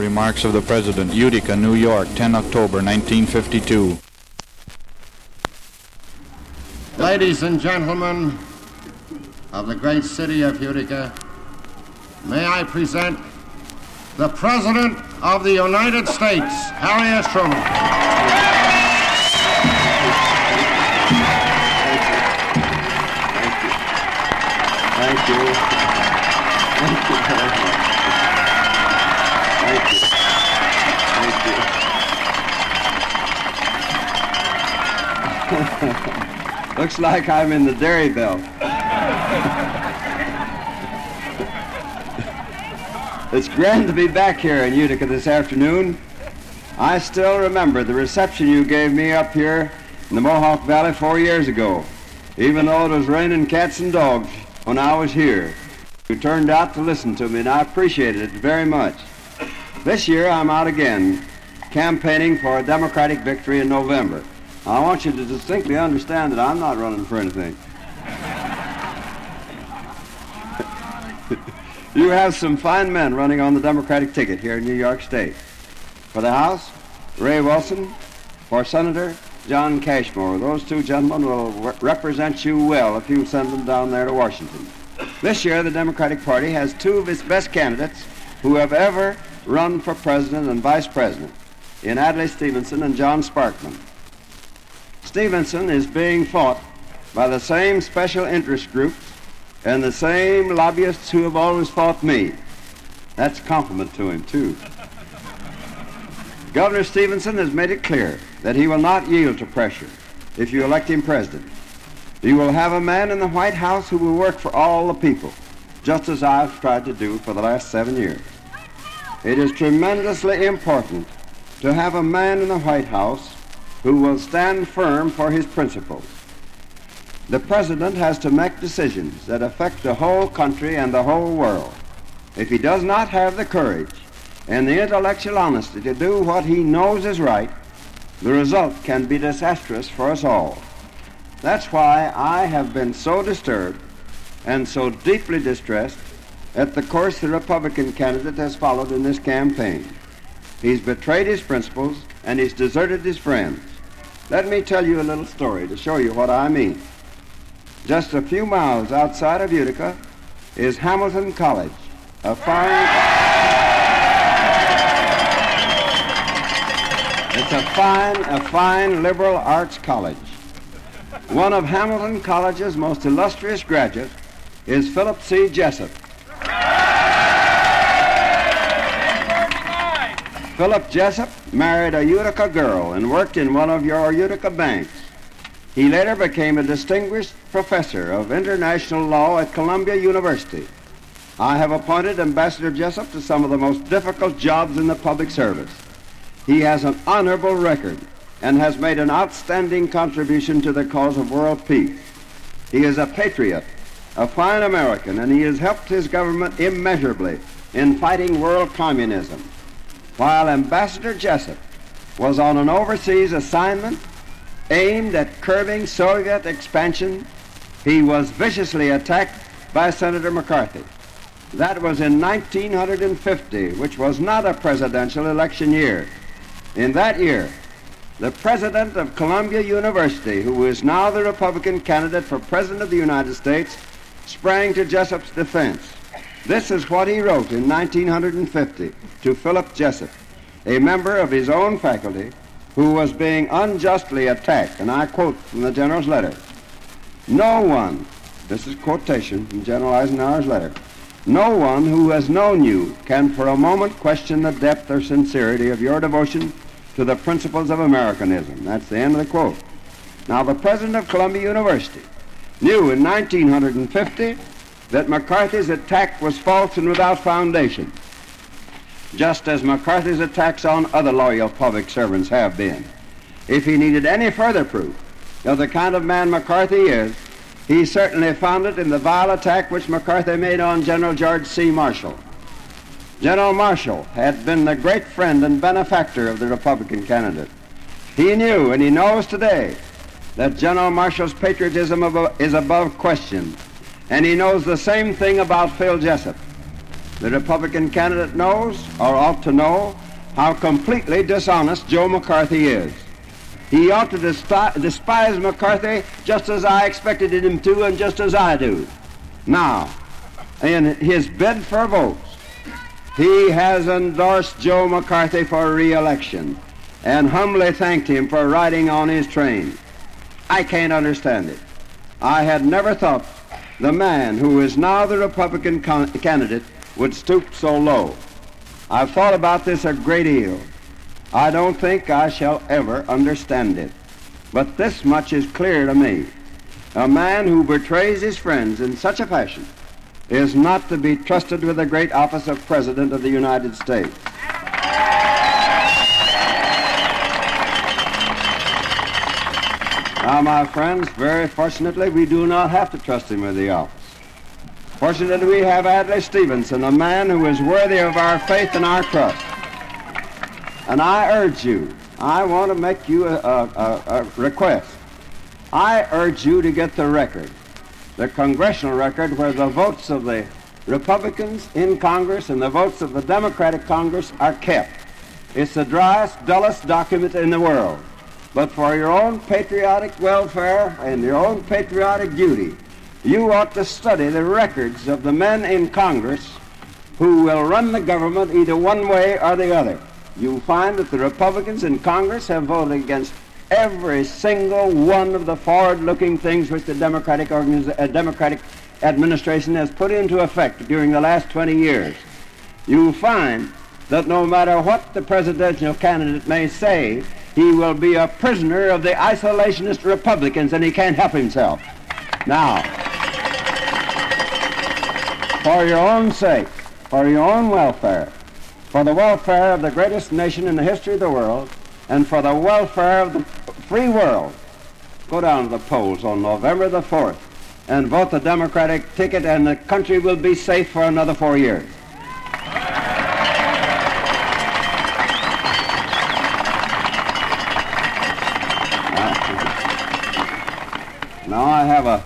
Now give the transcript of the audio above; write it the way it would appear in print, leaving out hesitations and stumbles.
Remarks of the President, Utica, New York, 10 October 1952. Ladies and gentlemen of the great city of Utica, may I present the President of the United States, Harry S. Truman. Thank you. Thank you very much. Thank you. Thank you. Looks like I'm in the dairy belt. It's grand to be back here in Utica this afternoon. I still remember the reception you gave me up here in the Mohawk Valley 4 years ago, even though it was raining cats and dogs when I was here. You turned out to listen to me, and I appreciated it very much. This year, I'm out again, campaigning for a Democratic victory in November. I want you to distinctly understand that I'm not running for anything. You have some fine men running on the Democratic ticket here in New York State. For the House, Ray Wilson. For Senator, John Cashmore. Those two gentlemen will represent you well if you send them down there to Washington. This year, the Democratic Party has two of its best candidates who have ever run for president and vice president, in Adlai Stevenson and John Sparkman. Stevenson is being fought by the same special interest groups and the same lobbyists who have always fought me. That's a compliment to him, too. Governor Stevenson has made it clear that he will not yield to pressure if you elect him president. You will have a man in the White House who will work for all the people, just as I've tried to do for the last 7 years. It is tremendously important to have a man in the White House who will stand firm for his principles. The president has to make decisions that affect the whole country and the whole world. If he does not have the courage and the intellectual honesty to do what he knows is right, the result can be disastrous for us all. That's why I have been so disturbed and so deeply distressed at the course the Republican candidate has followed in this campaign. He's betrayed his principles and he's deserted his friends. Let me tell you a little story to show you what I mean. Just a few miles outside of Utica is Hamilton College, a fine liberal arts college. One of Hamilton College's most illustrious graduates is Philip C. Jessup. Philip Jessup married a Utica girl and worked in one of your Utica banks. He later became a distinguished professor of international law at Columbia University. I have appointed Ambassador Jessup to some of the most difficult jobs in the public service. He has an honorable record and has made an outstanding contribution to the cause of world peace. He is a patriot, a fine American, and he has helped his government immeasurably in fighting world communism. While Ambassador Jessup was on an overseas assignment aimed at curbing Soviet expansion, he was viciously attacked by Senator McCarthy. That was in 1950, which was not a presidential election year. In that year, the president of Columbia University, who is now the Republican candidate for president of the United States, sprang to Jessup's defense. This is what he wrote in 1950 to Philip Jessup, a member of his own faculty who was being unjustly attacked, and I quote from the general's letter. No one, this is quotation from General Eisenhower's letter, no one who has known you can for a moment question the depth or sincerity of your devotion to the principles of Americanism. That's the end of the quote. Now, the president of Columbia University knew in 1950 that McCarthy's attack was false and without foundation, just as McCarthy's attacks on other loyal public servants have been. If he needed any further proof of the kind of man McCarthy is, he certainly found it in the vile attack which McCarthy made on General George C. Marshall. General Marshall had been the great friend and benefactor of the Republican candidate. He knew, and he knows today, that General Marshall's patriotism is above question, and he knows the same thing about Phil Jessup. the Republican candidate knows, or ought to know, how completely dishonest Joe McCarthy is. He ought to despise McCarthy just as I expected him to and just as I do. Now, in his bid for votes, he has endorsed Joe McCarthy for re-election and humbly thanked him for riding on his train. I can't understand it. I had never thought the man who is now the Republican candidate would stoop so low. I've thought about this a great deal. I don't think I shall ever understand it. But this much is clear to me. A man who betrays his friends in such a fashion is not to be trusted with the great office of President of the United States. Now, my friends, very fortunately, we do not have to trust him with the office. Fortunately, we have Adlai Stevenson, a man who is worthy of our faith and our trust. And I urge you, I want to make you a request. I urge you to get the record, the congressional record, where the votes of the Republicans in Congress and the votes of the Democratic Congress are kept. It's the driest, dullest document in the world. But for your own patriotic welfare and your own patriotic duty, you ought to study the records of the men in Congress who will run the government either one way or the other. You'll find that the Republicans in Congress have voted against every single one of the forward-looking things which the Democratic administration has put into effect during the last 20 years. You'll find that no matter what the presidential candidate may say, he will be a prisoner of the isolationist Republicans, and he can't help himself. Now, for your own sake, for your own welfare, for the welfare of the greatest nation in the history of the world, and for the welfare of the free world, go down to the polls on November the 4th and vote the Democratic ticket, and the country will be safe for another 4 years. Now I have a